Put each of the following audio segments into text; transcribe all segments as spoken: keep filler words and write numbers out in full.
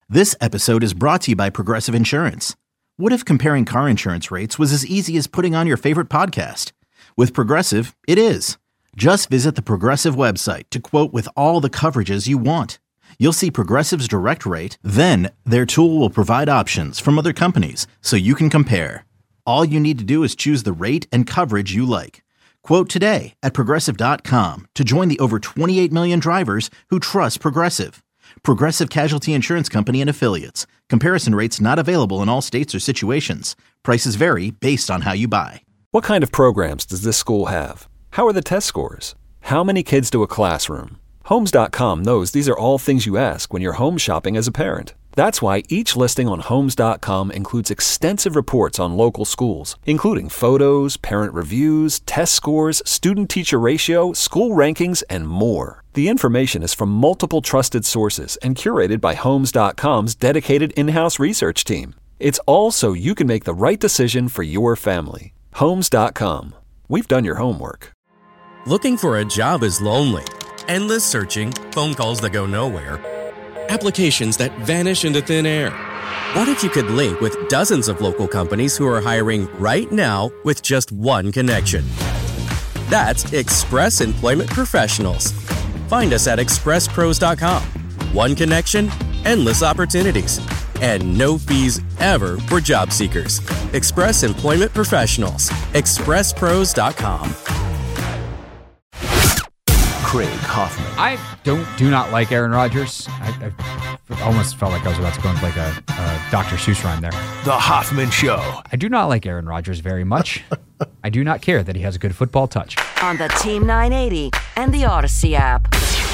This episode is brought to you by Progressive Insurance. What if comparing car insurance rates was as easy as putting on your favorite podcast? With Progressive, it is. Just visit the Progressive website to quote with all the coverages you want. You'll see Progressive's direct rate, then their tool will provide options from other companies so you can compare. All you need to do is choose the rate and coverage you like. Quote today at progressive dot com to join the over twenty-eight million drivers who trust Progressive. Progressive Casualty Insurance Company and Affiliates. Comparison rates not available in all states or situations. Prices vary based on how you buy. What kind of programs does this school have? How are the test scores? How many kids do a classroom? Homes dot com knows these are all things you ask when you're home shopping as a parent. That's why each listing on Homes dot com includes extensive reports on local schools, including photos, parent reviews, test scores, student-teacher ratio, school rankings, and more. The information is from multiple trusted sources and curated by Homes dot com's dedicated in-house research team. It's all so you can make the right decision for your family. Homes dot com. We've done your homework. Looking for a job is lonely. Endless searching, phone calls that go nowhere, applications that vanish into thin air. What if you could link with dozens of local companies who are hiring right now with just one connection? That's Express Employment Professionals. Find us at express pros dot com. One connection, endless opportunities, and no fees ever for job seekers. Express Employment Professionals. express pros dot com. Craig Hoffman. I don't do not like Aaron Rodgers. I, I almost felt like I was about to go into like a, a Doctor Seuss rhyme there. The Hoffman Show. I do not like Aaron Rodgers very much. I do not care that he has a good football touch. On the Team nine eighty and the Odyssey app.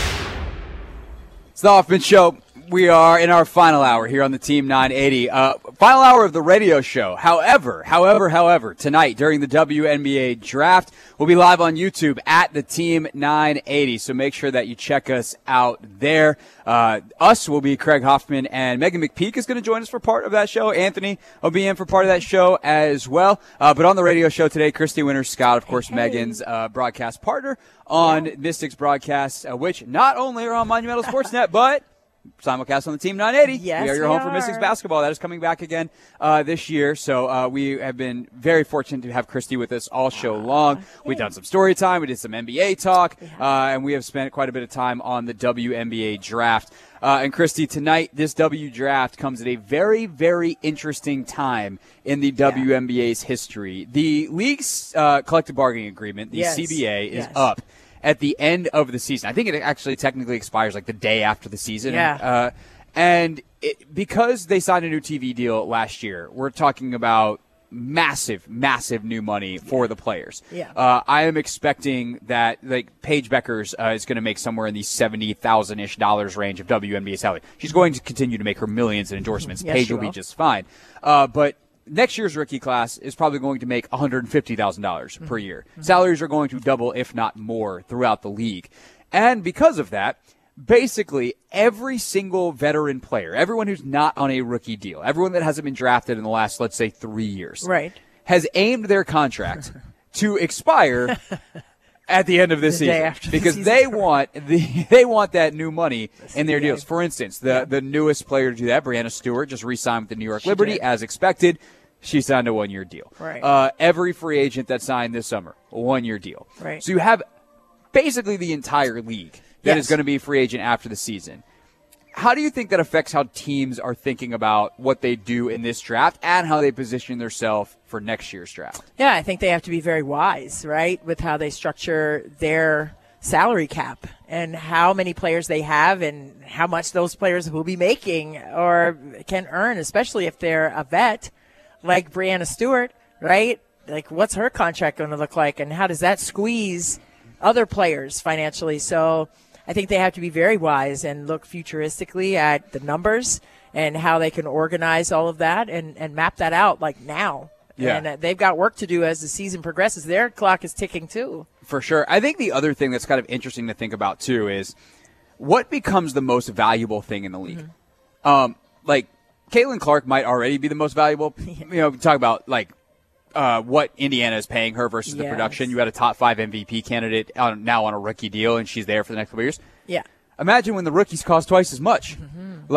It's the Hoffman Show. We are in our final hour here on the Team nine eighty. Uh, final hour of the radio show. However, however, however, tonight during the W N B A draft, we'll be live on YouTube at the Team nine eighty. So make sure that you check us out there. Uh, us will be Craig Hoffman, and Megan McPeak is going to join us for part of that show. Anthony will be in for part of that show as well. Uh, but on the radio show today, Christy Winters-Scott, of course, hey. Megan's uh, broadcast partner on yeah. Mystics broadcasts, uh, which not only are on Monumental Sportsnet, but simulcast on the Team nine eighty. Yes, we are your we home are. for Mystics basketball. That is coming back again uh, this year. So uh, we have been very fortunate to have Christy with us all show long. Yeah. We've done some story time. We did some N B A talk. Yeah. Uh, and we have spent quite a bit of time on the W N B A draft. Uh, and Christy, tonight, this W draft comes at a very, very interesting time in the W N B A's history. The league's uh, collective bargaining agreement, the yes. C B A, is yes. up at the end of the season. I think it actually technically expires like the day after the season. Yeah. Uh, and it, because they signed a new T V deal last year, we're talking about massive, massive new money for the players. Yeah. Uh, I am expecting that like Paige Beckers uh, is going to make somewhere in the seventy thousand ish dollars range of W N B A salary. She's going to continue to make her millions in endorsements. Yes, Paige she will be will. just fine. Uh, but next year's rookie class is probably going to make one hundred fifty thousand dollars mm-hmm. per year. Mm-hmm. Salaries are going to double, if not more, throughout the league. And because of that, basically every single veteran player, everyone who's not on a rookie deal, everyone that hasn't been drafted in the last, let's say, three years, right, has aimed their contract to expire at the end of this the season because the they want the they want that new money the in their deals. For instance, the yeah. the newest player to do that, Breanna Stewart, just re-signed with the New York she Liberty did. as expected. She signed a one-year deal. Right. Uh, every free agent that signed this summer, a one-year deal. Right. So you have basically the entire league that yes. is going to be a free agent after the season. How do you think that affects how teams are thinking about what they do in this draft and how they position themselves for next year's draft? Yeah, I think they have to be very wise, right, with how they structure their salary cap and how many players they have and how much those players will be making or can earn, especially if they're a vet like Breanna Stewart, right? Like, what's her contract going to look like, and how does that squeeze other players financially? So I think they have to be very wise and look futuristically at the numbers and how they can organize all of that and, and map that out like now. Yeah. And uh, they've got work to do as the season progresses. Their clock is ticking too. For sure. I think the other thing that's kind of interesting to think about too is what becomes the most valuable thing in the league. Mm-hmm. Um, like Caitlin Clark might already be the most valuable. You know, talk about like uh, what Indiana is paying her versus the Yes. production. You had a top five M V P candidate on, now on a rookie deal, and she's there for the next couple of years. Yeah. Imagine when the rookies cost twice as much. Mm-hmm. Like,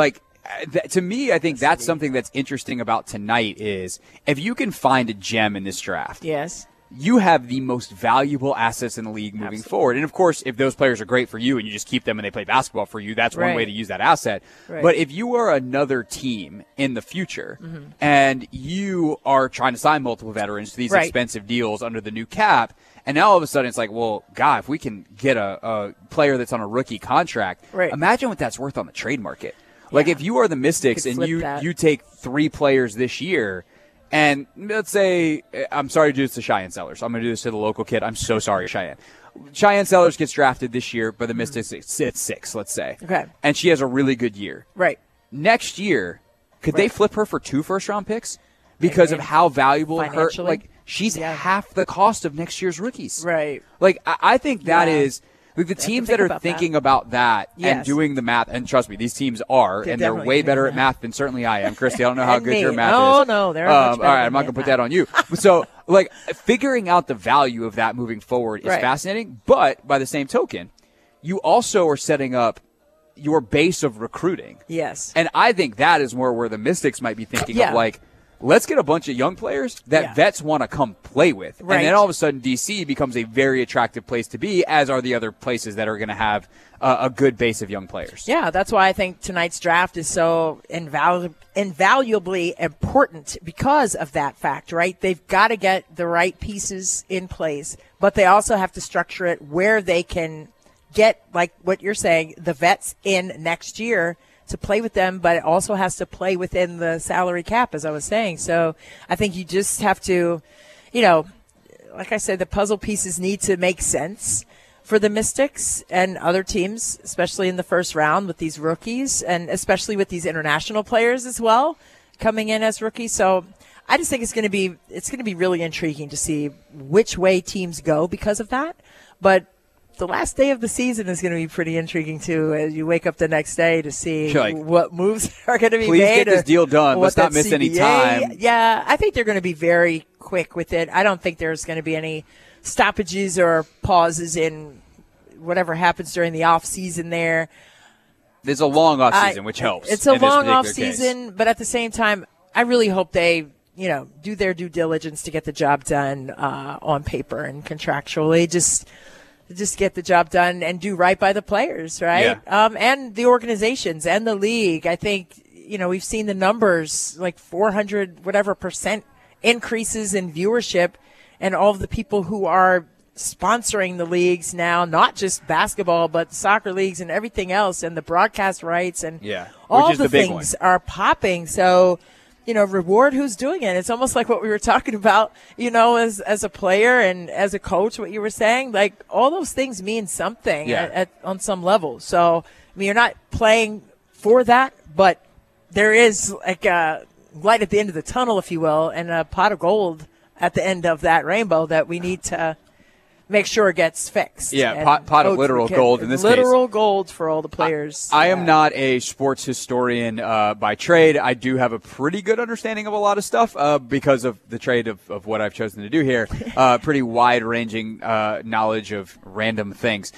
th- to me, I think that's something that's interesting about tonight is if you can find a gem in this draft. Yes. You have the most valuable assets in the league moving Absolutely. forward. And, of course, if those players are great for you and you just keep them and they play basketball for you, that's right. one way to use that asset. Right. But if you are another team in the future mm-hmm. and you are trying to sign multiple veterans to these right. expensive deals under the new cap, and now all of a sudden it's like, well, God, if we can get a, a player that's on a rookie contract, right. imagine what that's worth on the trade market. Yeah. Like if you are the Mystics you and you, you take three players this year – and let's say, I'm sorry to do this to Cheyenne Sellers. I'm going to do this to the local kid. I'm so sorry, Cheyenne. Cheyenne Sellers gets drafted this year, but the Mystics sits six, let's say. Okay. And she has a really good year. Right. Next year, could right. they flip her for two first-round picks because and, of how valuable her – like she's yeah. half the cost of next year's rookies. Right. Like, I, I think that yeah. is – like the teams that are about thinking that. about that yes. and doing the math, and trust me, these teams are, they're and they're way better at math than certainly I am. Christy, I don't know how good me. your math oh, is. Oh, no, they're um, much better All right, I'm not going to put that on you. So, like, figuring out the value of that moving forward is right. fascinating, but by the same token, you also are setting up your base of recruiting. Yes. And I think that is more where the Mystics might be thinking yeah. of, like, let's get a bunch of young players that yeah. vets want to come play with. Right. And then all of a sudden D C becomes a very attractive place to be, as are the other places that are going to have uh, a good base of young players. Yeah, that's why I think tonight's draft is so invalu- invaluably important because of that fact, right? They've got to get the right pieces in place, but they also have to structure it where they can get, like what you're saying, the vets in next year to play with them, but it also has to play within the salary cap, as I was saying. So I think you just have to, you know, like I said, the puzzle pieces need to make sense for the Mystics and other teams, especially in the first round with these rookies and especially with these international players as well coming in as rookies. So I just think it's going to be, it's going to be really intriguing to see which way teams go because of that. But the last day of the season is going to be pretty intriguing, too, as you wake up the next day to see like, what moves are going to be please made. Please get this deal done. Let's not miss C B A, any time. Yeah, I think they're going to be very quick with it. I don't think there's going to be any stoppages or pauses in whatever happens during the off season there. There's a long off season, which helps. It's a long off season, but at the same time, I really hope they, you know, do their due diligence to get the job done uh, on paper and contractually. Just just get the job done and do right by the players, right? Yeah. Um, and the organizations and the league. I think, you know, we've seen the numbers, like four hundred whatever percent increases in viewership, and all of the people who are sponsoring the leagues now, not just basketball, but soccer leagues and everything else, and the broadcast rights and yeah, all the, the things are popping. So, you know, reward who's doing it. It's almost like what we were talking about, you know, as as a player and as a coach, what you were saying, like all those things mean something yeah. at, at, on some level. So, I mean, you're not playing for that, but there is like a light at the end of the tunnel, if you will, and a pot of gold at the end of that rainbow that we need to make sure it gets fixed. Yeah, pot, pot of literal gold in this literal case. Literal gold for all the players. I, I yeah. am not a sports historian uh, by trade. I do have a pretty good understanding of a lot of stuff uh, because of the trade of, of what I've chosen to do here. Uh, pretty wide-ranging uh, knowledge of random things.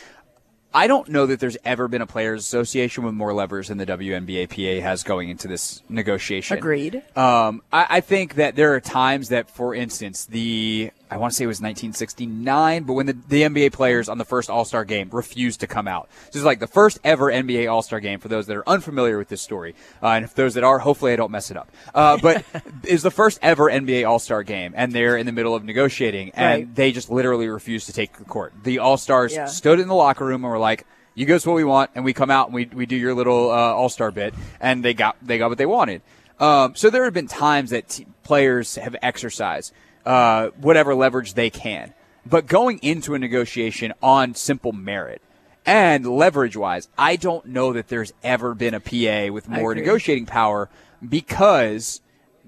I don't know that there's ever been a players' association with more levers than the W N B A P A has going into this negotiation. Agreed. Um, I, I think that there are times that, for instance, the I want to say it was nineteen sixty-nine, but when the, the N B A players on the first All-Star game refused to come out. This is like the first ever N B A All-Star game for those that are unfamiliar with this story. Uh, and if those that are, hopefully I don't mess it up. Uh, but is the first ever N B A All-Star game, and they're in the middle of negotiating, and right. they just literally refused to take the court. The All-Stars yeah. stood in the locker room and were like, you give us what we want, and we come out and we we do your little uh, All-Star bit, and they got they got what they wanted. Um, so there have been times that t- players have exercised uh, whatever leverage they can. But going into a negotiation on simple merit and leverage-wise, I don't know that there's ever been a P A with more negotiating power because,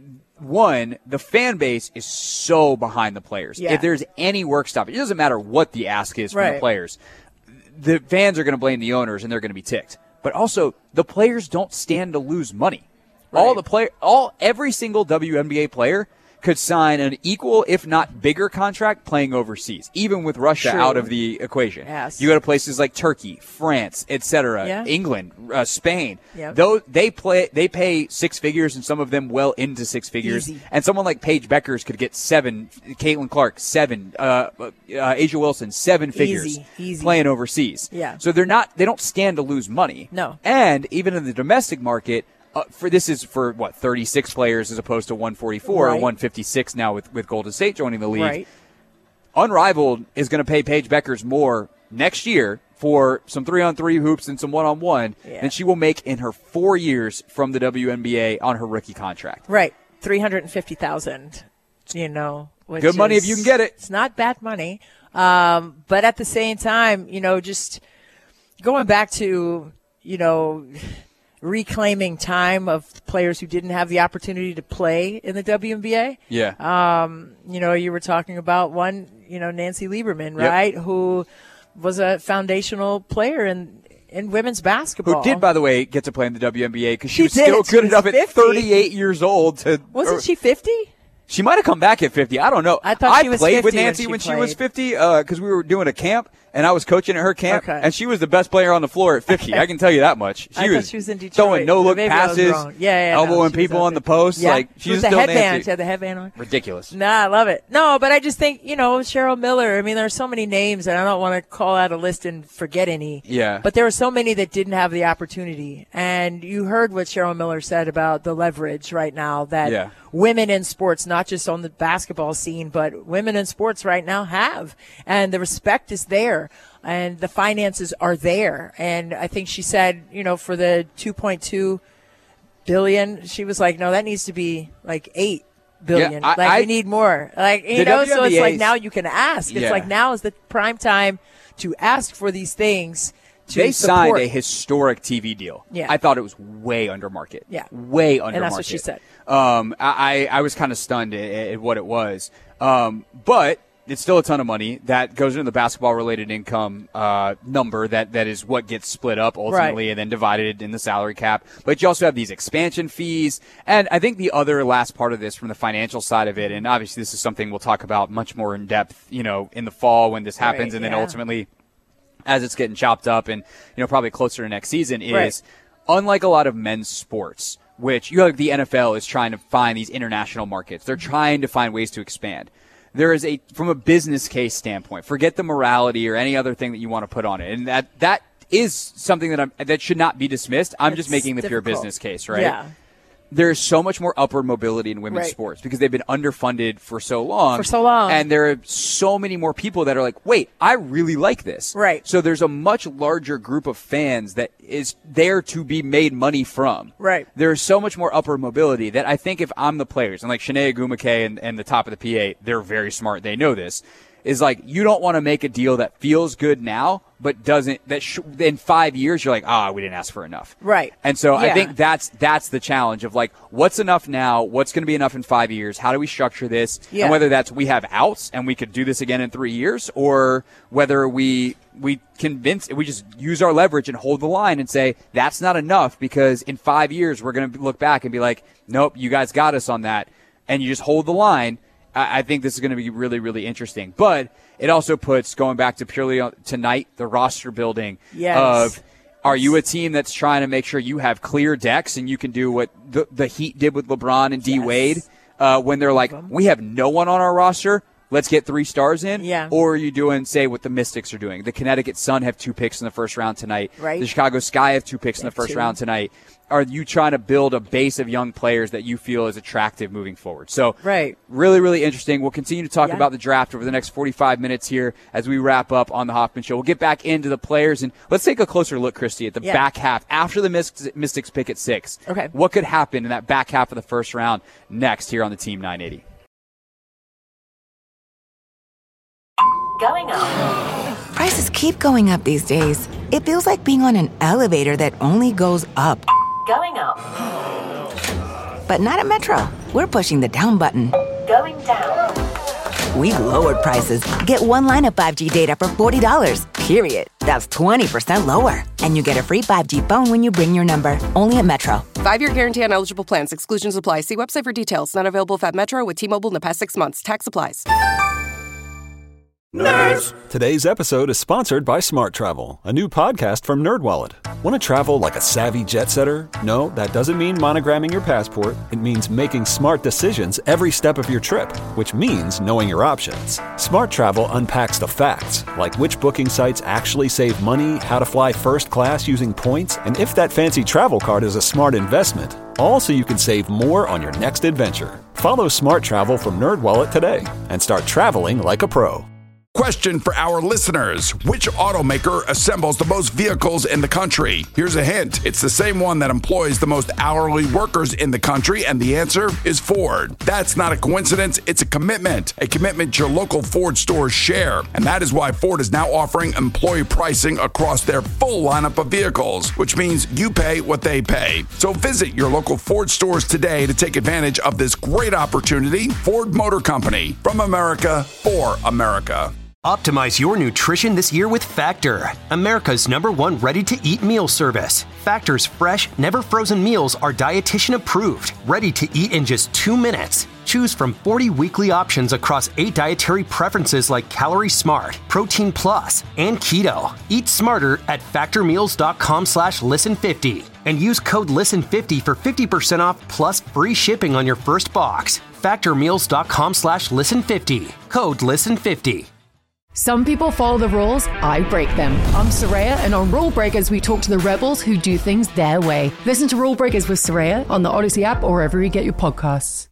one, the fan base is so behind the players. Yeah. If there's any work stoppage, it doesn't matter what the ask is from right. the players. The fans are going to blame the owners, and they're going to be ticked. But also, the players don't stand to lose money. Right. All the play, all every single W N B A player could sign an equal, if not bigger, contract playing overseas, even with Russia True. out of the equation. Yes. You go to places like Turkey, France, et cetera, Yeah. England, uh, Spain. Yep. Though they play, they pay six figures, and some of them well into six figures. Easy. And someone like Paige Beckers could get seven, Caitlin Clark seven, uh, uh, Asia Wilson seven figures Easy, easy. playing overseas. Yeah. So they're not, they don't stand to lose money. No. And even in the domestic market. Uh, for this is for what thirty-six players as opposed to one forty-four Right. or one fifty-six now with, with Golden State joining the league. Right. Unrivaled is going to pay Paige Beckers more next year for some three-on-three hoops and some one-on-one Yeah. than she will make in her four years from the W N B A on her rookie contract. Right. three hundred fifty thousand dollars, you know. Which Good money is- if you can get it. It's not bad money. Um, but at the same time, you know, just going back to, you know, reclaiming time of players who didn't have the opportunity to play in the W N B A. Yeah. Um, you know, you were talking about one, you know, Nancy Lieberman, Yep. right, who was a foundational player in in women's basketball. Who did, by the way, get to play in the W N B A because she, She was did. still She good was enough at fifty. thirty-eight years old to. Wasn't or- she fifty? She might have come back at fifty. I don't know. I thought she was played with fifty when Nancy she when she was played. fifty because we were doing a camp, and I was coaching at her camp, Okay. and she was the best player on the floor at fifty. I can tell you that much. She I was, thought she was in Detroit. throwing no-look Maybe I was passes, wrong. Yeah, yeah, no, elbowing she was people out on the there. post. Yeah. Like She she was was the still headband. Nancy. She had the headband on. Ridiculous. Nah, I love it. No, but I just think, you know, Cheryl Miller, I mean, there are so many names, and I don't want to call out a list and forget any. Yeah. But there were so many that didn't have the opportunity. And you heard what Cheryl Miller said about the leverage right now that Yeah. women in sports, not just on the basketball scene, but women in sports right now have. And the respect is there. And the finances are there. And I think she said, you know, for the two point two billion, she was like, no, that needs to be like eight billion. Yeah, I- like I- we need more. Like, you The know, so it's like W N B A's now you can ask. It's Yeah. like now is the prime time to ask for these things. To They support. signed a historic T V deal. Yeah. I thought it was way under market. Yeah. Way under And that's market. what she said. Um, I, I was kind of stunned at, at what it was. Um, but it's still a ton of money that goes into the basketball related income uh, number that, that is what gets split up ultimately Right. and then divided in the salary cap. But you also have these expansion fees. And I think the other last part of this from the financial side of it, and obviously this is something we'll talk about much more in depth, you know, in the fall when this happens Right, and then yeah. ultimately as it's getting chopped up and, you know, probably closer to next season is Right. unlike a lot of men's sports, which you have the N F L is trying to find these international markets. They're trying to find ways to expand. There is a, from a business case standpoint, forget the morality or any other thing that you want to put on it. And that, that is something that I'm, that should not be dismissed. I'm just It's making the pure difficult. business case, right? Yeah. There's so much more upward mobility in women's Right. sports because they've been underfunded for so long. For so long. And there are so many more people that are like, wait, I really like this. Right. So there's a much larger group of fans that is there to be made money from. Right. There's so much more upward mobility that I think if I'm the players, and like Shanae Agumake and, and the top of the P A, they're very smart. They know this. Is like, you don't want to make a deal that feels good now, but doesn't, that sh- in five years, you're like, ah, we didn't ask for enough. Right. And so I Yeah. think that's that's the challenge of like, what's enough now? What's going to be enough in five years? How do we structure this? Yeah. And whether that's we have outs and we could do this again in three years, or whether we we convince we just use our leverage and hold the line and say that's not enough because in five years we're going to look back and be like, nope, you guys got us on that, and you just hold the line. I think this is going to be really, really interesting. But it also puts, going back to purely on, tonight, the roster building Yes. of, are you a team that's trying to make sure you have clear decks and you can do what the, the Heat did with LeBron and D Yes. Wade uh, when they're like, we have no one on our roster, let's get three stars in? Yeah. Or are you doing, say, what the Mystics are doing? The Connecticut Sun have two picks in the first round tonight. Right. The Chicago Sky have two picks in the have first two. round tonight. Are you trying to build a base of young players that you feel is attractive moving forward? So Right. really, really interesting. We'll continue to talk Yeah. about the draft over the next forty-five minutes here as we wrap up on the Hoffman Show. We'll get back into the players, and let's take a closer look, Christy, at the Yeah. back half after the Mystics, Mystics pick at six. Okay. What could happen in that back half of the first round next here on the Team nine eighty? Going up. Prices keep going up these days. It feels like being on an elevator that only goes up. Going up. But not at Metro. We're pushing the down button. Going down. We've lowered prices. Get one line of five G data for forty dollars, period. That's twenty percent lower. And you get a free five G phone when you bring your number. Only at Metro. Five-year guarantee on eligible plans. Exclusions apply. See website for details. Not available at Metro with T-Mobile in the past six months. Tax applies. Nerds. Today's episode is sponsored by Smart Travel, a new podcast from NerdWallet. Want to travel like a savvy jet setter? No, that doesn't mean monogramming your passport. It means making smart decisions every step of your trip, which means knowing your options. Smart Travel unpacks the facts, like which booking sites actually save money, how to fly first class using points, and if that fancy travel card is a smart investment. All so you can save more on your next adventure. Follow Smart Travel from NerdWallet today and start traveling like a pro. Question for our listeners. Which automaker assembles the most vehicles in the country? Here's a hint. It's the same one that employs the most hourly workers in the country, and the answer is Ford. That's not a coincidence. It's a commitment. A commitment your local Ford stores share. And that is why Ford is now offering employee pricing across their full lineup of vehicles, which means you pay what they pay. So visit your local Ford stores today to take advantage of this great opportunity. Ford Motor Company. From America, for America. Optimize your nutrition this year with Factor, America's number one ready-to-eat meal service. Factor's fresh, never-frozen meals are dietitian approved, ready to eat in just two minutes. Choose from forty weekly options across eight dietary preferences like Calorie Smart, Protein Plus, and Keto. Eat smarter at factormeals.com slash listen50 and use code listen fifty for fifty percent off plus free shipping on your first box. Factormeals.com slash listen50. Code listen fifty. Some people follow the rules, I break them. I'm Soraya, and on Rule Breakers, we talk to the rebels who do things their way. Listen to Rule Breakers with Soraya on the Odyssey app or wherever you get your podcasts.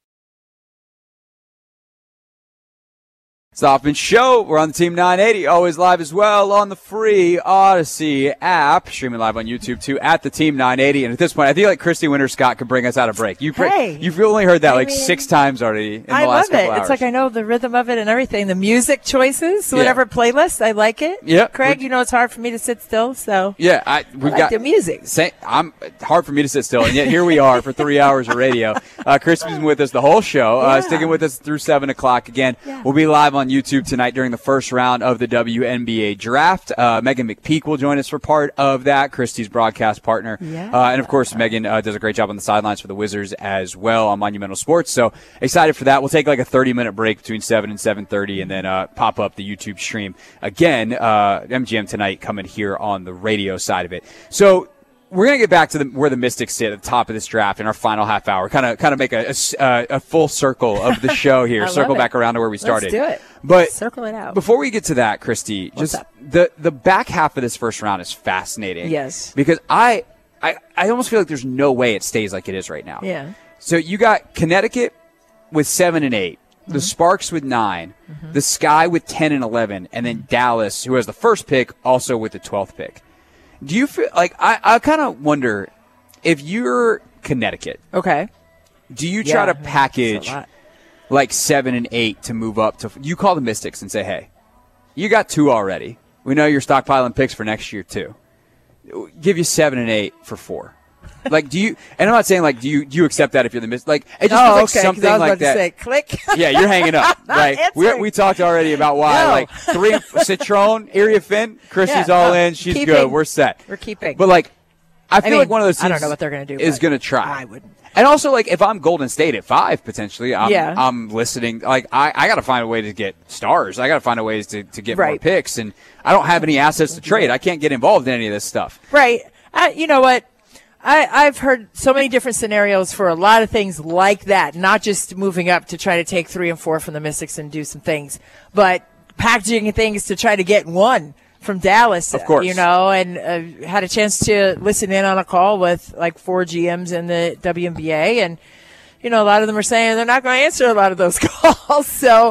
It's the Hoffman Show. We're on the Team nine eighty, always live as well on the free Odyssey app. Streaming live on YouTube, too, at the Team nine eighty. And at this point, I feel like Christy Winter-Scott could bring us out a break. You hey, you've only heard that I like mean, six times already in the I last love couple it. hours. It's like I know the rhythm of it and everything. The music choices, Yeah. whatever playlist, I like it. Yeah. Craig, you know it's hard for me to sit still, so Yeah, I, we've I like got the music. Say, I'm it's hard for me to sit still, and yet here we are for three hours of radio. Uh, Christy's been with us the whole show, uh, Yeah. sticking with us through seven o'clock. Again, Yeah. we'll be live on YouTube tonight during the first round of the W N B A draft. Uh, Megan McPeak will join us for part of that, Christy's broadcast partner. Yeah. Uh, and of course, Megan uh, does a great job on the sidelines for the Wizards as well on Monumental Sports. So excited for that. We'll take like a thirty minute break between seven and seven thirty, and then uh, pop up the YouTube stream again. Uh, M G M tonight coming here on the radio side of it. So we're going to get back to the, where the Mystics sit at the top of this draft in our final half hour. Kind of, kind of make a, a, a full circle of the show here. I Circle love it. back around to where we started. Let's do it. But circle it out. Before we get to that, Christy, What's just up? the the back half of this first round is fascinating. Yes. Because I, I, I almost feel like there's no way it stays like it is right now. Yeah. So you got Connecticut with seven and eight. Mm-hmm. The Sparks with nine, mm-hmm. the Sky with ten and eleven, and then Dallas, who has the first pick, also with the twelfth pick. Do you feel like I, I kind of wonder if you're Connecticut? Okay. Do you try Yeah, to package that's a lot. like seven and eight to move up to? You call the Mystics and say, "Hey, you got two already. We know you're stockpiling picks for next year too. Give you seven and eight for four." Like, do you? And I'm not saying like, do you do you accept that if you're the Mystics? Like, it just Oh, feels like okay, 'cause something I was like about that. to say, click. Yeah, you're hanging up. Right? we answering. we talked already about why. No. Like three Citron, Area Finn, Chrissy's Yeah, all no, in. She's keeping. good. We're set. We're keeping. But like, I feel mean, like one of those teams I don't know what they're gonna do, is but going to try. I wouldn't. And also, like, if I'm Golden State at five, potentially, I'm, Yeah. I'm listening. Like, I, I got to find a way to get stars. I got to find a ways to, to get more Right. picks. And I don't have any assets to trade. I can't get involved in any of this stuff. Right. I, you know what? I, I've heard so many different scenarios for a lot of things like that, not just moving up to try to take three and four from the Mystics and do some things, but packaging things to try to get one from Dallas. Of course. You know, and uh, had a chance to listen in on a call with like four G Ms in the W N B A, and, you know, a lot of them are saying they're not going to answer a lot of those calls. So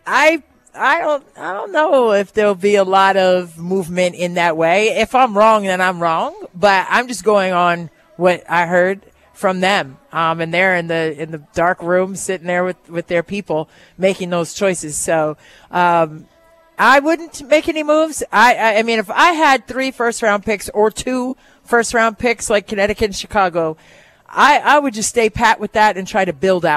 I I don't I don't know if there'll be a lot of movement in that way. If I'm wrong, then I'm wrong. But I'm just going on what I heard from them. Um, and they're in the in the dark room sitting there with, with their people making those choices. So um, I wouldn't make any moves. I, I I mean, if I had three first round picks or two first round picks like Connecticut and Chicago, I, I would just stay pat with that and try to build out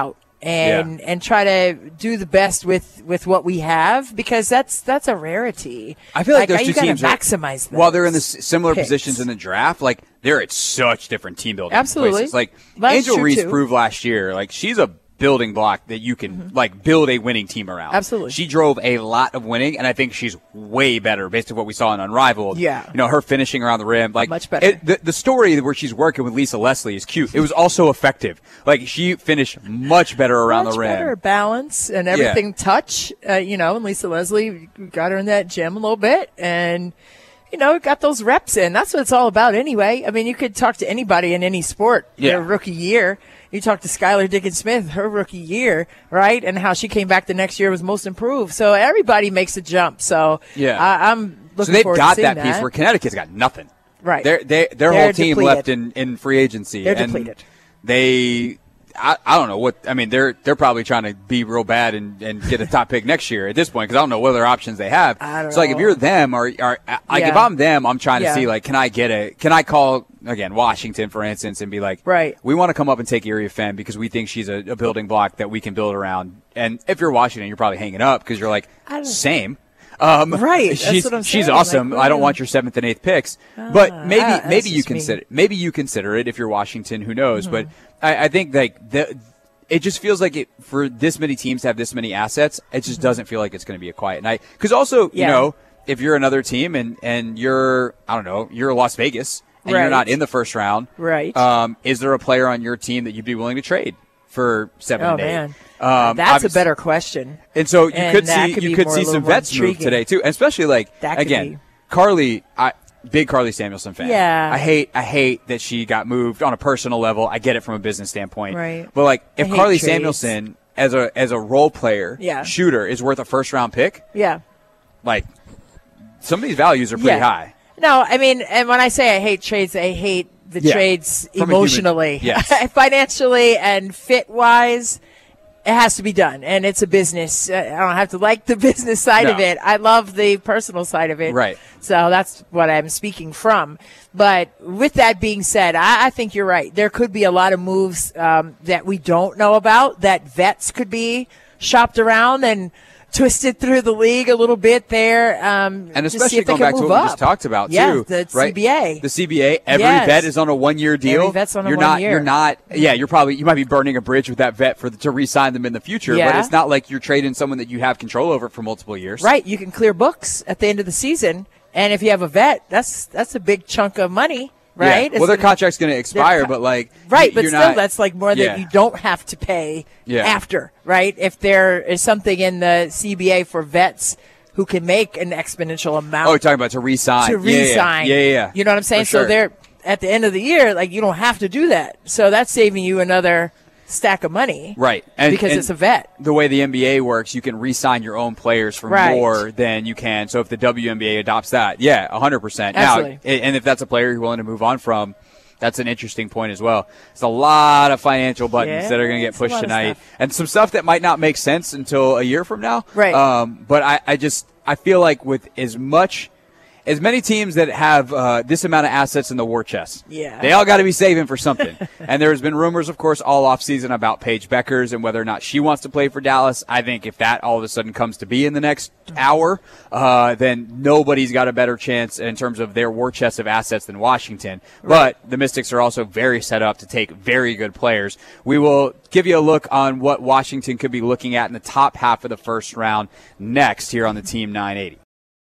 and Yeah. and try to do the best with, with what we have, because that's that's a rarity. I feel like, those you two gotta teams are, maximize while they're in the those s- similar picks. positions in the draft, like they're at such different team building Absolutely. places. Like That's Angel true, Reese too. proved last year, like she's a building block that you can like build a winning team around. Mm-hmm. Absolutely. She drove a lot of winning, and I think she's way better based on what we saw in Unrivaled. Yeah. You know, her finishing around the rim, like Much better. It, the, the story where she's working with Lisa Leslie is cute. It was also effective. Like she finished much better around Much the rim. better balance and everything touch. Uh, you know, and Lisa Leslie got her in that gym a little bit, and you know, got those reps in. That's what it's all about anyway. I mean, you could talk to anybody in any sport Yeah. their rookie year. You talk to Skylar Dickens-Smith, her rookie year, right, and how she came back the next year was most improved. So everybody makes a jump. So Yeah. I, I'm looking So they've forward got to seeing that piece that. where Connecticut's got nothing. Right. They're, they, their They're whole team depleted. left in, in free agency. They're and depleted. They, I, I don't know what, I mean, they're they're probably trying to be real bad and, and get a top pick next year at this point, because I don't know what other options they have. I don't so, like, know. if you're them, or, or like, if Yeah. I'm them, I'm trying to Yeah. see, like, can I get a, can I call, again, Washington, for instance, and be like, Right. we want to come up and take Area Fenn because we think she's a, a building block that we can build around. And if you're Washington, you're probably hanging up because you're like, I don't- same. Um, Right, that's She's, what I'm she's saying. awesome. Like, I don't yeah. want your seventh and eighth picks, but Ah, maybe ah, that's maybe you just me. consider maybe you consider it if you're Washington. Who knows? Mhm. But I, I think like the, it just feels like it for this many teams to have this many assets. It just doesn't feel like it's going to be a quiet night. Because also, you Mm-hmm. Yeah. know, if you're another team and and you're I don't know, you're Las Vegas and Right. you're not in the first round, Right. Um, is there a player on your team that you'd be willing to trade for seven Oh, and eight? man. Um, That's a obviously- better question. and so you And could that see could you be could more- see a little some more vets move intriguing. today too, and especially like That could again, be. Carly, I, big Carly Samuelson fan. Yeah. I hate I hate that she got moved on a personal level. I get it from a business standpoint, Right. But like I if hate Carly trades. Samuelson as a as a role player Yeah. shooter is worth a first round pick, Yeah. like some of these values are pretty Yeah. high. No, I mean, and when I say I hate trades, I hate the Yeah. trades From a human- emotionally, yes. financially, and fit wise. It has to be done, and it's a business. Uh, I don't have to like the business side of No. it. I love the personal side of it. Right. So that's what I'm speaking from. But with that being said, I, I think you're right. There could be a lot of moves um, that we don't know about, that vets could be shopped around and twisted through the league a little bit there. Um, And to see especially if they going can back to move what we up. just talked about yeah, too, the right? C B A. The C B A, every Yes. vet is on a one-year deal. Every vet's on a you're one not, year. You're not. Yeah, you're probably you might be burning a bridge with that vet for the, to re-sign them in the future. But Yeah. it's not like you're trading someone that you have control over for multiple years. Right, you can clear books at the end of the season, and if you have a vet, that's that's a big chunk of money, right? Yeah. Well, their contract's going to expire, co- but like right, you- but you're still, not- that's like more Yeah. that you don't have to pay Yeah. after, right? If there is something in the C B A for vets who can make an exponential amount Oh, you're talking about to re-sign. to Yeah, yeah, re-sign, Yeah, yeah, yeah. you know what I'm saying? For sure. So they're at the end of the year, like you don't have to do that, so that's saving you another stack of money, Right. And, because and it's a vet. The way the N B A works, you can re-sign your own players for Right. more than you can. So if the W N B A adopts that, yeah, one hundred percent. Now, Absolutely. and if that's a player you're willing to move on from, that's an interesting point as well. There's a lot of financial buttons Yeah, that are going to get it's a pushed lot of tonight, stuff. and some stuff that might not make sense until a year from now. Right. Um, but I, I just I feel like with as much as many teams that have uh, this amount of assets in the war chest, Yeah. they all got to be saving for something. And there's been rumors, of course, all offseason about Paige Beckers and whether or not she wants to play for Dallas. I think if that all of a sudden comes to be in the next hour, uh, then nobody's got a better chance in terms of their war chest of assets than Washington. But the Mystics are also very set up to take very good players. We will give you a look on what Washington could be looking at in the top half of the first round next here on the Team nine eighty.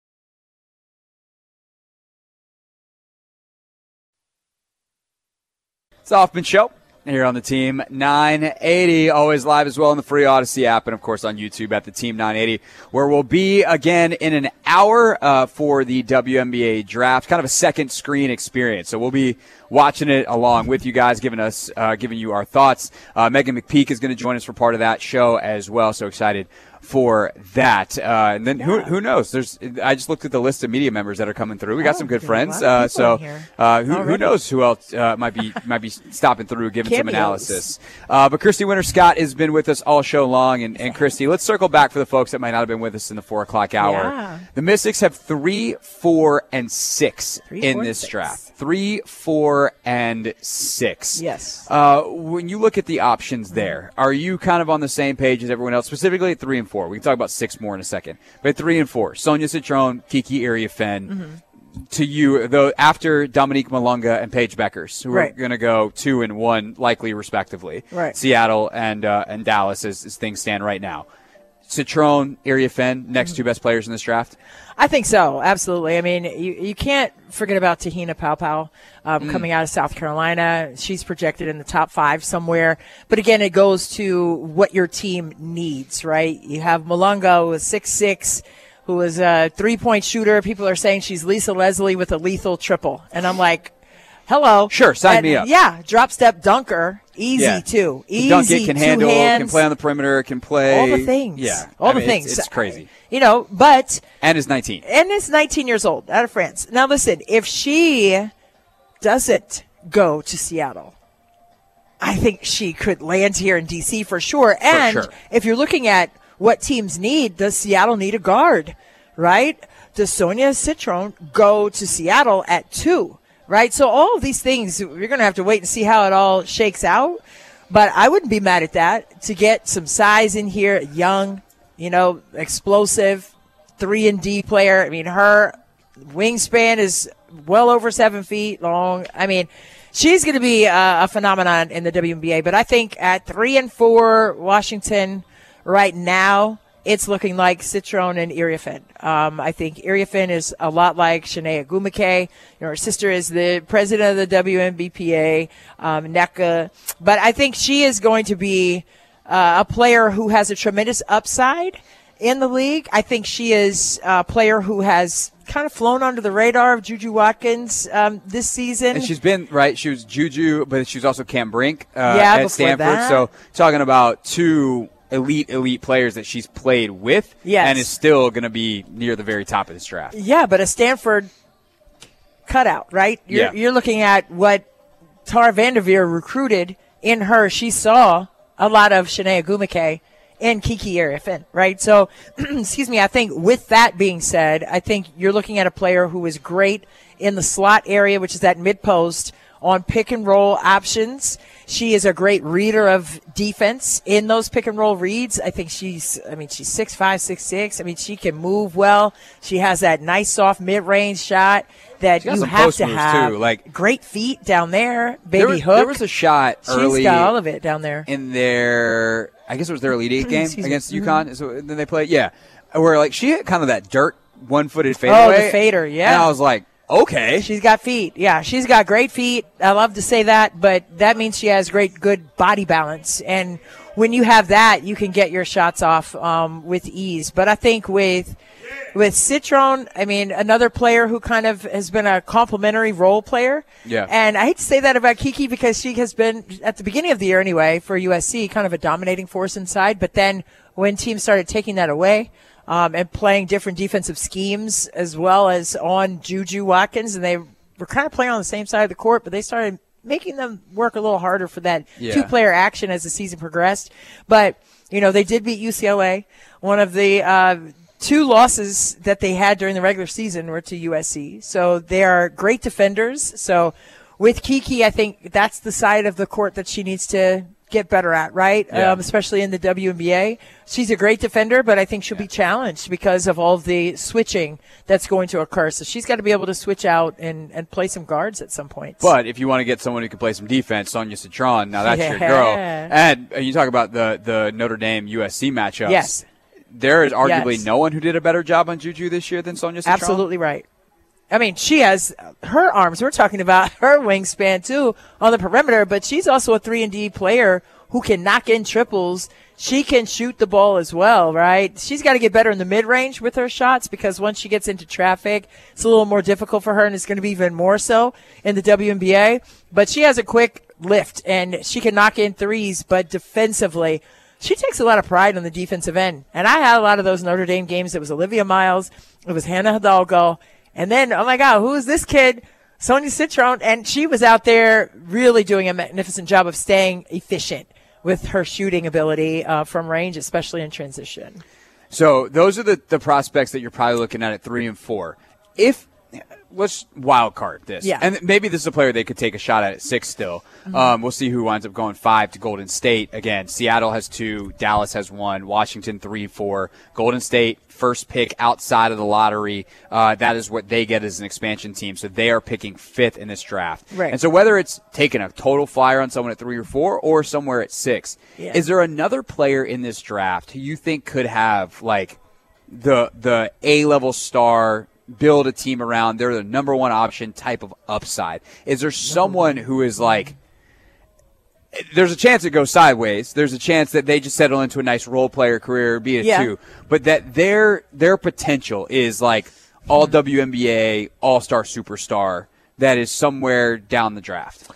It's the Hoffman Show here on the Team nine eighty, always live as well on the free Odyssey app and, of course, on YouTube at the Team nine eighty, where we'll be again in an hour uh, for the W N B A draft, kind of a second screen experience. So we'll be watching it along with you guys, giving us, uh, giving you our thoughts. Uh, Megan McPeak is going to join us for part of that show as well. So excited for that. Uh, and then who who knows? There's I just looked at the list of media members that are coming through. We got Oh, some good there's a lot friends. of Uh, people so in here uh, who, who already. knows who else uh, might be might be stopping through, giving some Cameos. analysis. Uh, but Christy Winter Scott has been with us all show long. And, and Christy, let's circle back for the folks that might not have been with us in the four o'clock hour. Yeah. The Mystics have three, four, and six Three, in four, and this six. draft. Three, four, four and six. Yes. Uh, when you look at the options there, are you kind of on the same page as everyone else, specifically at three and four? We can talk about six more in a second. But at three and four, Sonia Citron, Kiki Iriafen. Mm-hmm. To you, though, after Dominique Malunga and Paige Beckers, who right. are going to go two and one, likely respectively. Right. Seattle and uh, and Dallas, as, as things stand right now. Citron, Iriafen, next mm-hmm. two best players in this draft. I think so, absolutely. I mean, you you can't forget about Tahina Paopao um, mm. coming out of South Carolina. She's projected in the top five somewhere. But again, it goes to what your team needs, right? You have Malunga, who is six six. Who is a three-point shooter. People are saying she's Lisa Leslie with a lethal triple. And I'm like, hello. Sure, sign and, me up. Yeah, drop-step dunker. Easy, yeah. too. Easy, dunk it, can two handle, hands. can play on the perimeter, can play. All the things. Yeah. All I the mean, things. It's, it's crazy. You know, but. And is nineteen. And is nineteen years old, out of France. Now, listen, if she doesn't go to Seattle, I think she could land here in D C for sure. And for sure. if you're looking at what teams need, does Seattle need a guard? Right? Does Sonia Citron go to Seattle at two? Right? So all of these things, we're going to have to wait and see how it all shakes out. But I wouldn't be mad at that, to get some size in here, young, you know, explosive, three and D player. I mean, her wingspan is well over seven feet long. I mean, she's going to be a, a phenomenon in the W N B A. But I think at three and four, Washington right now, it's looking like Citron and Iriafen. Um, I think Iriafen is a lot like Shanae Agumake. You know, her sister is the president of the W N B P A, um, NECA. But I think she is going to be uh, a player who has a tremendous upside in the league. I think she is a player who has kind of flown under the radar of Juju Watkins um, this season. And she's been, right, she was Juju, but she was also Cam Brink uh, yeah, at Stanford. That. So talking about two elite, elite players that she's played with yes. and is still going to be near the very top of this draft. Yeah, but a Stanford cutout, right? You're, yeah. you're looking at what Tara Vanderveer recruited in her. She saw a lot of Shanae Agumake and Kiki Iriafen, right? So, excuse me, I think with that being said, I think you're looking at a player who is great in the slot area, which is that mid-post, on pick and roll options. She is a great reader of defense in those pick and roll reads. I think she's, I mean, she's six five, six six. I mean, she can move well. She has that nice, soft mid-range shot that you have to have. Too. Like, great feet down there, baby there was, hook. There was a shot she's early. She's got all of it down there. In their, I guess it was their Elite Eight game against me. UConn. Mm-hmm. So then they played, yeah. Where, like, she had kind of that dirt one-footed fadeaway. Oh, the fader, yeah. And I was like, okay. She's got feet. Yeah, she's got great feet. I love to say that, but that means she has great, good body balance. And when you have that, you can get your shots off um, with ease. But I think with with Citron, I mean, another player who kind of has been a complimentary role player. Yeah. And I hate to say that about Kiki because she has been, at the beginning of the year anyway, for U S C, kind of a dominating force inside. But then when teams started taking that away, Um, and playing different defensive schemes as well as on Juju Watkins. And they were kind of playing on the same side of the court, but they started making them work a little harder for that yeah. two-player action as the season progressed. But, you know, they did beat U C L A. One of the uh, two losses that they had during the regular season were to U S C. So they are great defenders. So with Kiki, I think that's the side of the court that she needs to get better at, right? Yeah. Um, especially in the W N B A. She's a great defender, but I think she'll be challenged because of all the switching that's going to occur. So she's got to be able to switch out and, and play some guards at some point. But if you want to get someone who can play some defense, Sonia Citron, now that's yeah. your girl. And you talk about the, the Notre Dame U S C matchups. Yes. There is arguably yes. no one who did a better job on Juju this year than Sonia Citron. Absolutely right. I mean, she has her arms. We're talking about her wingspan, too, on the perimeter, but she's also a three and D player who can knock in triples. She can shoot the ball as well, right? She's got to get better in the mid-range with her shots because once she gets into traffic, it's a little more difficult for her, and it's going to be even more so in the W N B A. But she has a quick lift, and she can knock in threes, but defensively, she takes a lot of pride on the defensive end. And I had a lot of those Notre Dame games. It was Olivia Miles. It was Hannah Hidalgo. And then, oh, my God, who is this kid? Sonia Citron. And she was out there really doing a magnificent job of staying efficient with her shooting ability uh, from range, especially in transition. So those are the, the prospects that you're probably looking at at three and four. If let's wild card this. Yeah. And maybe this is a player they could take a shot at at six still. Mm-hmm. Um, we'll see who winds up going five to Golden State. Again, Seattle has two, Dallas has one, Washington three, four. Golden State, first pick outside of the lottery. Uh, that is what they get as an expansion team. So they are picking fifth in this draft. Right. And so whether it's taking a total flyer on someone at three or four or somewhere at six, yeah. is there another player in this draft who you think could have like the the A-level star, build a team around, they're the number one option type of upside? Is there someone who is like, there's a chance it goes sideways. There's a chance that they just settle into a nice role player career, be it yeah. two, but that their their potential is like all W N B A, all-star superstar that is somewhere down the draft.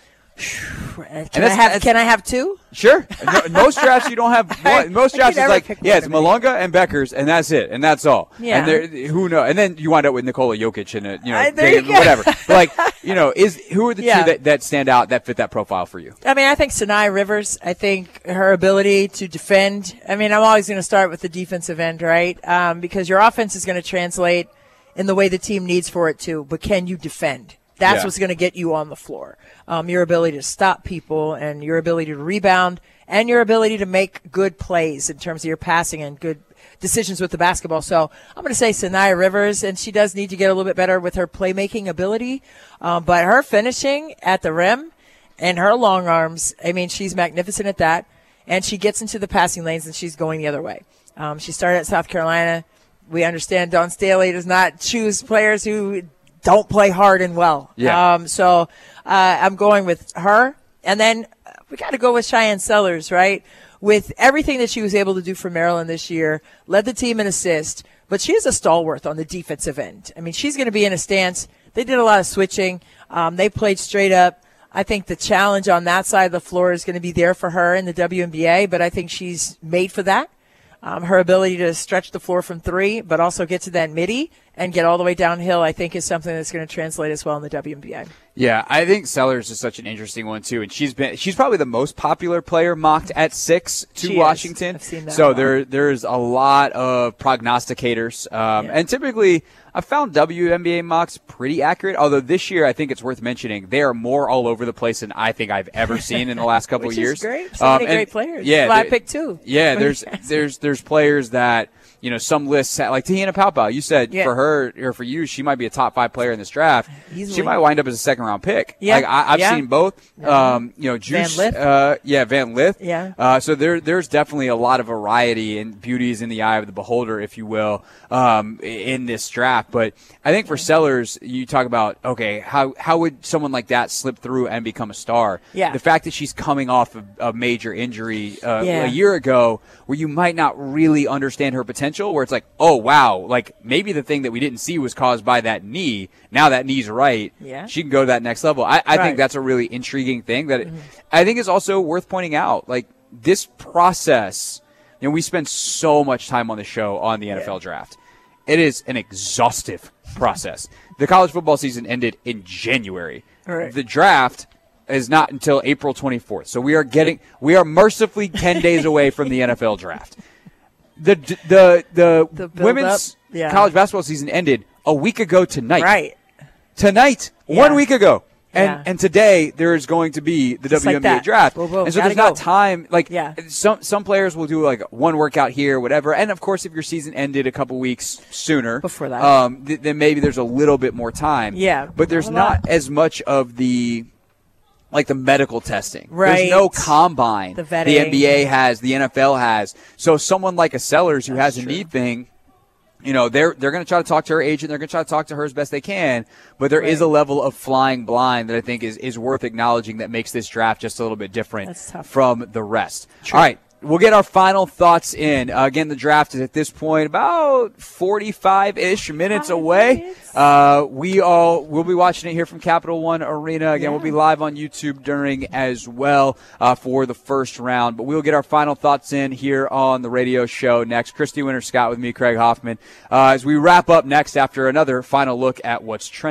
Can I have? Can I have two? Sure. No, most drafts you don't have one. Most drafts is like, yeah, it's Malonga and Beckers, and that's it, and that's all. Yeah. And who knows? And then you wind up with Nikola Jokic and you know, uh, they, you whatever. But like, you know, is who are the yeah. two that, that stand out that fit that profile for you? I mean, I think Sanaya Rivers. I think her ability to defend. I mean, I'm always going to start with the defensive end, right? Um, because your offense is going to translate in the way the team needs for it to. But can you defend? That's yeah. what's going to get you on the floor. Um, your ability to stop people and your ability to rebound and your ability to make good plays in terms of your passing and good decisions with the basketball. So I'm going to say Sanaya Rivers, and she does need to get a little bit better with her playmaking ability. Um, but her finishing at the rim and her long arms, I mean, she's magnificent at that. And she gets into the passing lanes and she's going the other way. Um, she started at South Carolina. We understand Dawn Staley does not choose players who don't play hard and well. Yeah. Um, so uh, I'm going with her. And then we got to go with Cheyenne Sellers, right? With everything that she was able to do for Maryland this year, led the team in assist, but she is a stalwart on the defensive end. I mean, she's going to be in a stance. They did a lot of switching. Um, they played straight up. I think the challenge on that side of the floor is going to be there for her in the W N B A, but I think she's made for that. Um, her ability to stretch the floor from three, but also get to that midi and get all the way downhill, I think, is something that's going to translate as well in the W N B A. Yeah, I think Sellers is such an interesting one too, and she's been she's probably the most popular player mocked at six to she Washington. I've seen that so a lot. there there's a lot of prognosticators, um, Yeah. and typically I found W N B A mocks pretty accurate. Although this year I think it's worth mentioning they are more all over the place than I think I've ever seen in the last couple Which of years. Is great. So Um, many and- great players. Yeah, Fly there- pick two. Yeah, there's there's there's players that. You know, some lists like Tahina Paopao. You said Yeah. for her or for you, she might be a top five player in this draft. Easily. She might wind up as a second round pick. Yeah. Like I, I've Yeah. seen both. Yeah. Um, you know, Juice. Van Lith. Uh, yeah, Van Lith. Yeah. Uh, so there, there's definitely a lot of variety and beauty is in the eye of the beholder, if you will, um, in this draft. But I think for Sellers, you talk about okay, how how would someone like that slip through and become a star? Yeah. The fact that she's coming off of a major injury uh, Yeah. a year ago, where you might not really understand her potential, where it's like, oh wow, like maybe the thing that we didn't see was caused by that knee. Now that knee's right. Yeah. She can go to that next level. I, I Right. think that's a really intriguing thing that it, Mm-hmm. I think is also worth pointing out. Like this process, you know, we spend so much time on the show on the N F L draft. It is an exhaustive process. The college football season ended in January. Right. The draft is not until April twenty-fourth. So we are getting, we are mercifully ten days away from the N F L draft. The the the, The build women's up, yeah. college basketball season ended a week ago tonight. Right. Tonight, Yeah. one week ago. And Yeah. and today there is going to be the Just like W N B A that. draft. Boom, boom. And so Gotta there's not go. time like Yeah. some some players will do like one workout here, whatever. And of course if your season ended a couple weeks sooner Before that. um th- then maybe there's a little bit more time. Yeah. But there's A lot. not as much of the like the medical testing. Right. There's no combine. The The vetting. N B A has, the N F L has. So someone like a Sellers who That's has a true. knee thing, you know, they're they're going to try to talk to her agent. They're going to try to talk to her as best they can. But there is Right. a level of flying blind that I think is, is worth acknowledging that makes this draft just a little bit different That's tough. from the rest. All right. We'll get our final thoughts in. Uh, again, the draft is at this point about forty-five-ish minutes Five away. minutes. Uh, we all will be watching it here from Capital One Arena. Again, Yeah. we'll be live on YouTube during as well uh, for the first round. But we'll get our final thoughts in here on the radio show next. Christy Winter Scott with me, Craig Hoffman, uh, as we wrap up next after another final look at what's trending.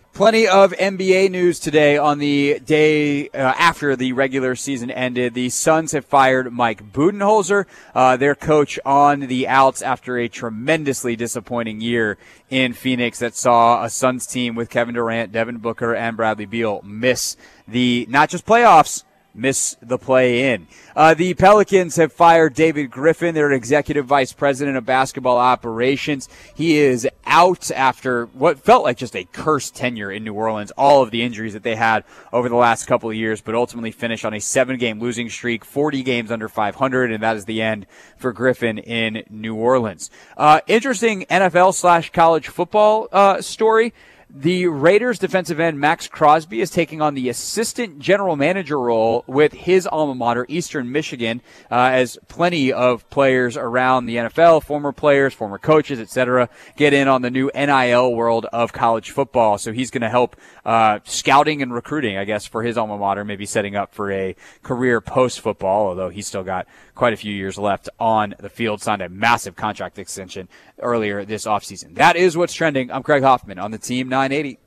Plenty of N B A news today on the day uh, after the regular season ended. The Suns have fired Mike Budenholzer, uh, their coach, on the outs after a tremendously disappointing year in Phoenix that saw a Suns team with Kevin Durant, Devin Booker, and Bradley Beal miss the not just playoffs, miss the play-in. Uh, the Pelicans have fired David Griffin, their executive vice president of basketball operations. He is out after what felt like just a cursed tenure in New Orleans, all of the injuries that they had over the last couple of years, but ultimately finished on a seven-game losing streak, forty games under five hundred, and that is the end for Griffin in New Orleans. Uh, interesting N F L slash college football uh, story. The Raiders defensive end Max Crosby is taking on the assistant general manager role with his alma mater, Eastern Michigan, uh, as plenty of players around the N F L, former players, former coaches, et cetera, get in on the new N I L world of college football. So he's going to help uh, scouting and recruiting, I guess, for his alma mater, maybe setting up for a career post-football, although he's still got quite a few years left on the field, signed a massive contract extension earlier this offseason. That is what's trending. I'm Craig Hoffman on the Team nine eighty.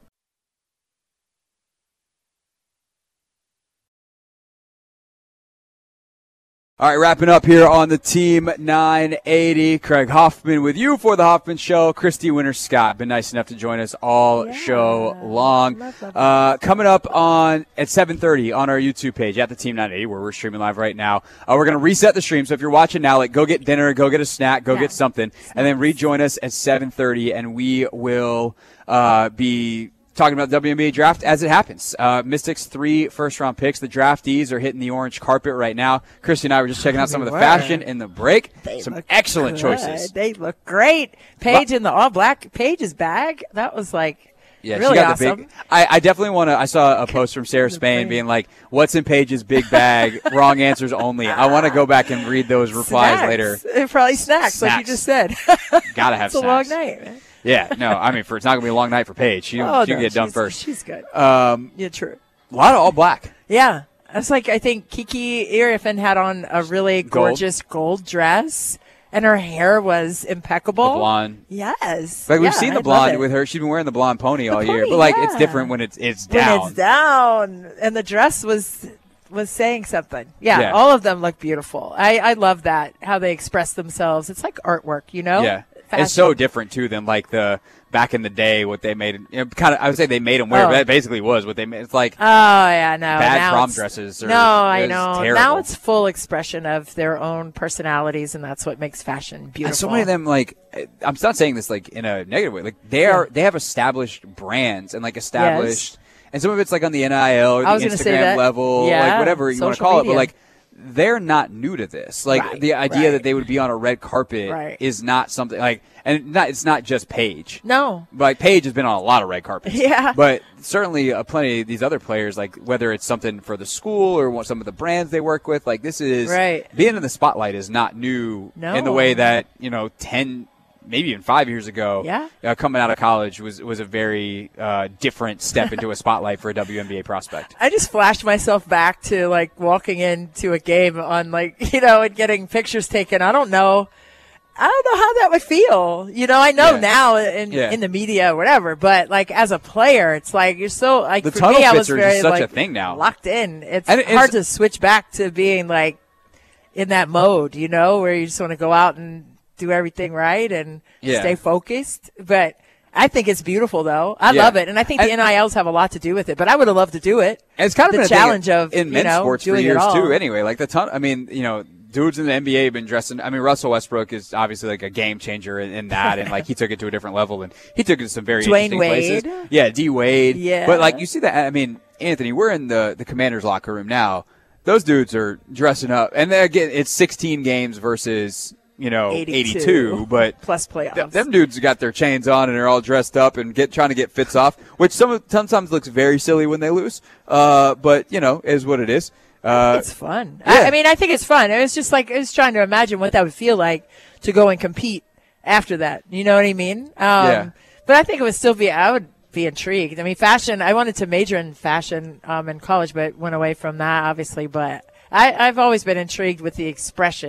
All right, wrapping up here on the Team nine eighty. Craig Hoffman with you for the Hoffman Show. Christy Winter-Scott been nice enough to join us all yeah. show long. Love, love, uh, coming up on at seven thirty on our YouTube page at the Team nine eighty, where we're streaming live right now. Uh, we're going to reset the stream. So if you're watching now, like go get dinner, go get a snack, go yeah. get something, and then rejoin us at seven thirty, and we will uh, be talking about the W N B A draft as it happens. Uh, Mystics three first-round picks. The draftees are hitting the orange carpet right now. Christy and I were just checking out some of the fashion in the break. They some excellent good. choices. They look great. Paige well, in the all-black Paige's bag. That was like yeah, really she got awesome. The big, I, I definitely want to. I saw a post from Sarah Spain being like, "What's in Paige's big bag? Wrong answers only." I want to go back and read those replies snacks. later. It probably snacks, snacks, like you just said. Gotta have it's snacks. It's a long night, man. Yeah, no, I mean, for it's not going to be a long night for Paige. She, oh, she'll no, get done she's, first. She's good. Um, yeah, true. A lot of all black. Yeah. That's like, I think Kiki Irifen had on a really gorgeous gold, gold dress, and her hair was impeccable. The blonde. Yes. Like, we've yeah, seen the I blonde with her. She's been wearing the blonde pony the all pony, year. But, like, yeah. it's different when it's it's down. When it's down. And the dress was was saying something. Yeah, yeah. all of them look beautiful. I, I love that, how they express themselves. It's like artwork, you know? Yeah. Fashion. It's so different, too, than, like, the back in the day, what they made. You know, kind of, I would say they made them wear. Oh. But that basically was what they made. It's like oh yeah, no, bad now prom it's, dresses. Or, no, I know. terrible. Now it's full expression of their own personalities, and that's what makes fashion beautiful. And so many of them, like, I'm not saying this like in a negative way. Like they are, yeah. they have established brands and like established, yes. and some of it's like on the N I L or the Instagram level, yeah, like whatever you want to call media. it. But like, they're not new to this. Like right, the idea right. that they would be on a red carpet right. is not something like, and not it's not just Paige. No, but like Paige has been on a lot of red carpets. Yeah, but certainly uh, plenty of these other players, like whether it's something for the school or what, some of the brands they work with, like this is right. being in the spotlight is not new no. in the way that you know ten. Maybe even five years ago, yeah. uh, coming out of college was was a very uh, different step into a spotlight for a W N B A prospect. I just flashed myself back to like walking into a game on like, you know, and getting pictures taken. I don't know. I don't know how that would feel. You know, I know yeah. now in yeah. in the media or whatever, but like as a player, it's like you're so like the for tunnel me, I fits was are very just such like a thing now. locked in. It's, and it's hard to switch back to being like in that mode, you know, where you just want to go out and do everything right and yeah. stay focused. But I think it's beautiful, though. I yeah. love it, and I think the and, N I Ls have a lot to do with it. But I would have loved to do it. And it's kind of the been a challenge thing of in you men's know, sports for doing years it all. too. Anyway, like the ton. I mean, you know, dudes in the N B A have been dressing. I mean, Russell Westbrook is obviously like a game changer in, in that, and like he took it to a different level, and he took it to some very Dwayne interesting Wade. places. Yeah, D Wade. Yeah, but like you see that. I mean, Anthony, we're in the the Commanders locker room now. Those dudes are dressing up, and again, it's sixteen games versus. You know, eighty-two, eighty-two, but plus playoffs. Th- them dudes got their chains on and are all dressed up and get trying to get fits off, which some sometimes looks very silly when they lose. Uh, but you know, is what it is. Uh, it's fun. Yeah. I, I mean, I think it's fun. It was just like I was trying to imagine what that would feel like to go and compete after that. You know what I mean? Um, yeah. But I think it would still be. I would be intrigued. I mean, fashion. I wanted to major in fashion um, in college, but went away from that, obviously. But I, I've always been intrigued with the expression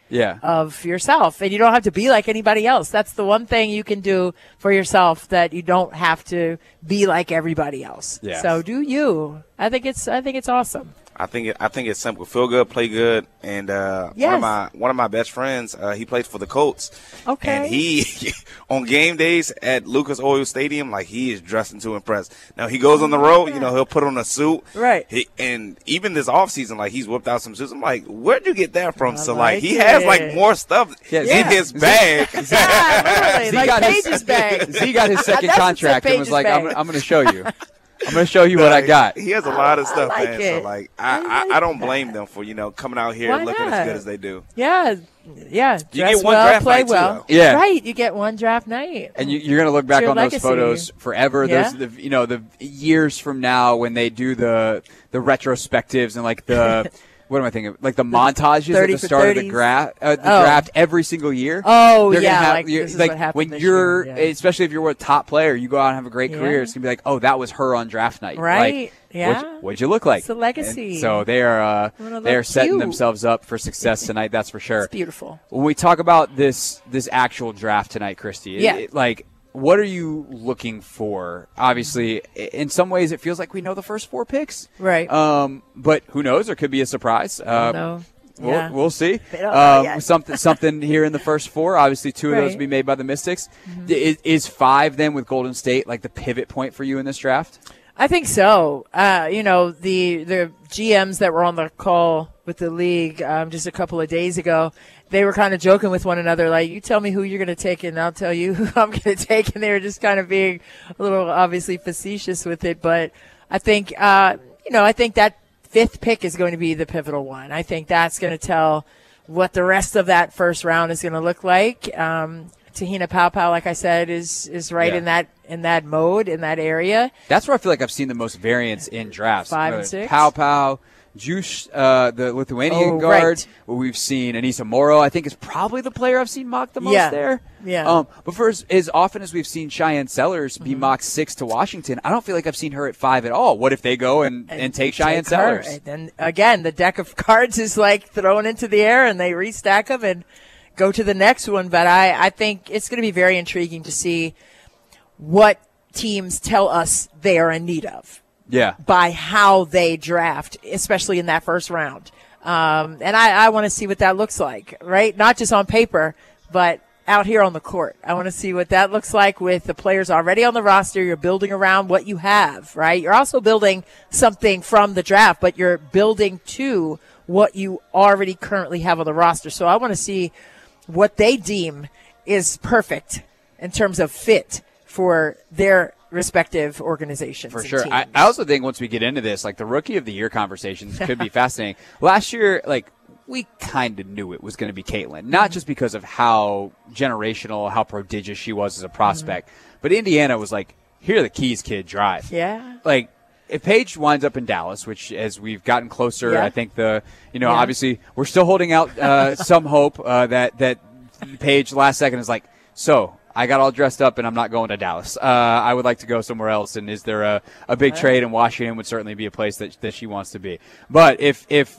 yeah. of yourself. And you don't have to be like anybody else. That's the one thing you can do for yourself, that you don't have to be like everybody else. Yes. So do you. I think it's I think it's awesome. I think it, I think it's simple. Feel good, play good, and uh, Yes. one of my one of my best friends, uh, he plays for the Colts. Okay. And he on game days at Lucas Oil Stadium, like he is dressing to impress. Now he goes on the road, you know, he'll put on a suit, right? He, and even this off season, like he's whipped out some suits. I'm like, where'd you get that from? I so like like he has it. like more stuff Yeah, in yeah. his bag. Yeah, literally, Z like got his- Paige's bag. Z got his second That's contract and was Paige's like, bag. I'm, I'm going to show you. I'm going to show you what I got. He has a lot of stuff, like man. it. So like, I, I, I don't blame them for you know coming out here Why looking not? as good as they do. Yeah, yeah. You Dress get one well, draft play night, too, well. though. Yeah. Right. You get one draft night. And you, you're going to look back It's your on those legacy. photos forever. Yeah. Those, the, you know, the years from now when they do the the retrospectives and like the what am I thinking? Like the montages at thirty the for start of the, thirties. gra- uh, the Oh. draft every single year. Oh, They're gonna yeah, have- like, you- this is like what happened when this you're, year, yeah. especially if you're a top player, you go out and have a great Yeah. career. It's gonna be like, oh, that was her on draft night, Right. Like, Yeah. What'd, what'd you look like? It's a legacy. And so they are uh, Wanna they are look setting cute. themselves up for success tonight. That's for sure. It's beautiful. When we talk about this this actual draft tonight, Christy, it- Yeah. it- like what are you looking for? Obviously, i- in some ways, it feels like we know the first four picks, Right. Um, but who knows? There could be a surprise. Uh, know. We'll, Yeah. we'll see. They don't know Um, yet. something something here in the first four. Obviously, two of those Right. will be made by the Mystics. Mhm. Is, is five then with Golden State like the pivot point for you in this draft? I think so. Uh, you know, the the G Ms that were on the call with the league um, just a couple of days ago, they were kind of joking with one another, like, you tell me who you're going to take and I'll tell you who I'm going to take. And they were just kind of being a little obviously facetious with it. But I think, uh, you know, I think that fifth pick is going to be the pivotal one. I think that's going to tell what the rest of that first round is going to look like. Um, Tahina Paopao, like I said, is is right Yeah. in that in that mode, in that area. That's where I feel like I've seen the most variance in drafts. Five and Whether it's six? Pow Pow, Juice, uh, the Lithuanian Oh, guard. right. Where we've seen Anissa Moro, I think is probably the player I've seen mocked the most Yeah. there. Yeah. Um, but for as, as often as we've seen Cheyenne Sellers be Mm-hmm. mocked six to Washington, I don't feel like I've seen her at five at all. What if they go and, and, take Cheyenne Take her. Sellers? And then again, the deck of cards is like thrown into the air and they restack them and go to the next one. But I, I think it's going to be very intriguing to see what teams tell us they are in need of Yeah. by how they draft, especially in that first round. Um, and I, I want to see what that looks like, right? Not just on paper, but out here on the court. I want to see what that looks like with the players already on the roster. You're building around what you have, right? You're also building something from the draft, but you're building to what you already currently have on the roster. So I want to see what they deem is perfect in terms of fit for their respective organizations. For and sure. teams. I, I also think once we get into this, like the Rookie of the Year conversations could be fascinating. Last year, like we kind of knew it was going to be Caitlin, not just because of how generational, how prodigious she was as a prospect, but Indiana was like, here are the keys, kid, drive. Yeah. Like, if Paige winds up in Dallas, which as we've gotten closer, Yeah. I think the, you know, Yeah. obviously we're still holding out uh, some hope uh, that, that Paige last second is like, so I got all dressed up and I'm not going to Dallas. Uh, I would like to go somewhere else. And is there a, a big Right. trade? And Washington would certainly be a place that, that she wants to be. But if, if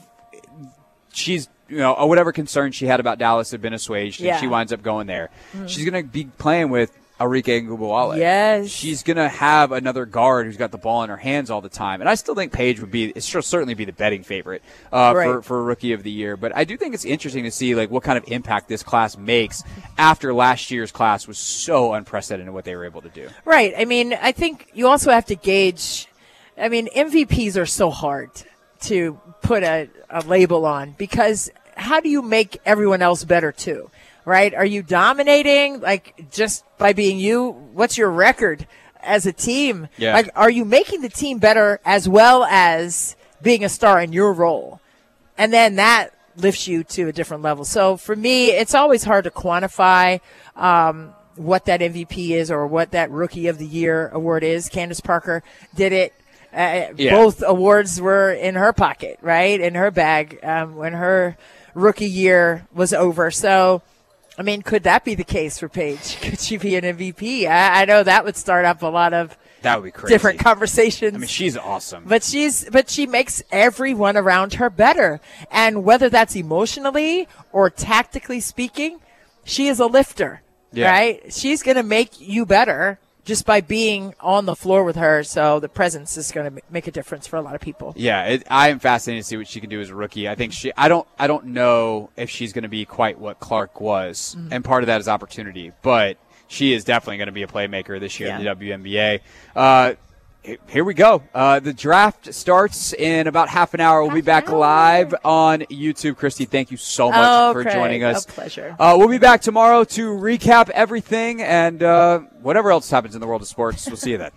she's, you know, whatever concerns she had about Dallas have been assuaged Yeah. and she winds up going there, Mhm. she's going to be playing with Arike Ngubawale. Yes. She's going to have another guard who's got the ball in her hands all the time. And I still think Paige would be, it should certainly be the betting favorite uh, Right. for, for Rookie of the Year. But I do think it's interesting to see like what kind of impact this class makes after last year's class was so unprecedented in what they were able to do. Right. I mean, I think you also have to gauge. I mean, M V Ps are so hard to put a, a label on because how do you make everyone else better too? Right? Are you dominating like just by being you? What's your record as a team? Yeah. Like, are you making the team better as well as being a star in your role? And then that lifts you to a different level. So for me, it's always hard to quantify um, what that M V P is or what that Rookie of the Year award is. Candace Parker did it. Uh, Yeah. Both awards were in her pocket, right? In her bag um, when her rookie year was over. So, I mean, could that be the case for Paige? Could she be an M V P? I, I know that would start up a lot of That would be crazy. Different conversations. I mean, she's awesome. But she's but she makes everyone around her better. And whether that's emotionally or tactically speaking, she is a lifter. Yeah. Right? She's going to make you better just by being on the floor with her. So the presence is going to make a difference for a lot of people. Yeah, it, I am fascinated to see what she can do as a rookie. I think she I don't I don't know if she's going to be quite what Clark was. Mm-hmm. And part of that is opportunity, but she is definitely going to be a playmaker this year yeah. in the W N B A. Uh, here we go. Uh, the draft starts in about half an hour. We'll half be back live on YouTube. Christy, thank you so much oh, for Craig, joining us. A pleasure. Uh, we'll be back tomorrow to recap everything and uh, whatever else happens in the world of sports. We'll see you then.